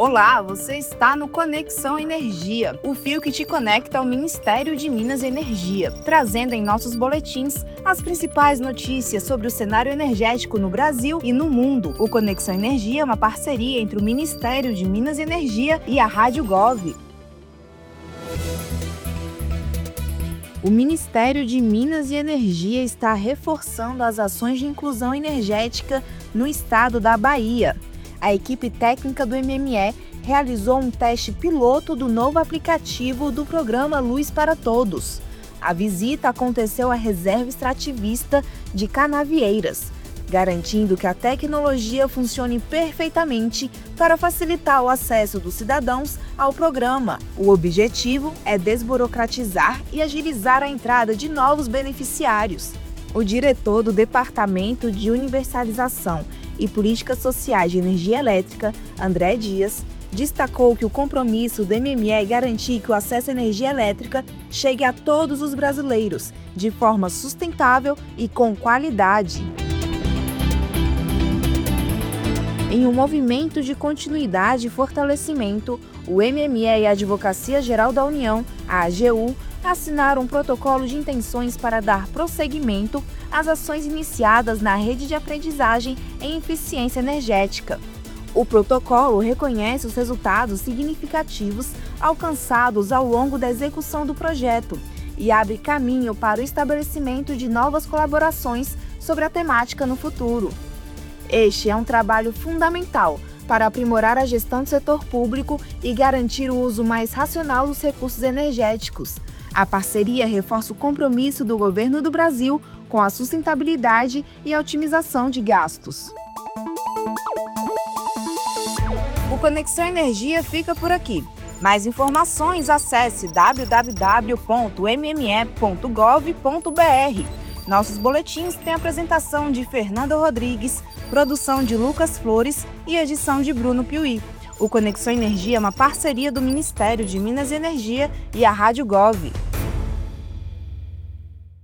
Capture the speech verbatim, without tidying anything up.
Olá, você está no Conexão Energia, o fio que te conecta ao Ministério de Minas e Energia, trazendo em nossos boletins as principais notícias sobre o cenário energético no Brasil e no mundo. O Conexão Energia é uma parceria entre o Ministério de Minas e Energia e a Rádio Gov. O Ministério de Minas e Energia está reforçando as ações de inclusão energética no estado da Bahia. A equipe técnica do M M E realizou um teste piloto do novo aplicativo do programa Luz para Todos. A visita aconteceu à reserva extrativista de Canavieiras, garantindo que a tecnologia funcione perfeitamente para facilitar o acesso dos cidadãos ao programa. O objetivo é desburocratizar e agilizar a entrada de novos beneficiários. O diretor do Departamento de Universalização e Políticas Sociais de Energia Elétrica, André Dias, destacou que o compromisso do M M E é garantir que o acesso à energia elétrica chegue a todos os brasileiros, de forma sustentável e com qualidade. Em um movimento de continuidade e fortalecimento, o M M E e a Advocacia Geral da União, a AGU, assinaram um protocolo de intenções para dar prosseguimento às ações iniciadas na rede de aprendizagem em eficiência energética. O protocolo reconhece os resultados significativos alcançados ao longo da execução do projeto e abre caminho para o estabelecimento de novas colaborações sobre a temática no futuro. Este é um trabalho fundamental para aprimorar a gestão do setor público e garantir o uso mais racional dos recursos energéticos. A parceria reforça o compromisso do governo do Brasil com a sustentabilidade e a otimização de gastos. O Conexão Energia fica por aqui. Mais informações, acesse w w w ponto m m e ponto gov ponto b r. Nossos boletins têm apresentação de Fernanda Rodrigues, produção de Lucas Flores e edição de Bruno Piuí. O Conexão Energia é uma parceria do Ministério de Minas e Energia e a Rádio Gov.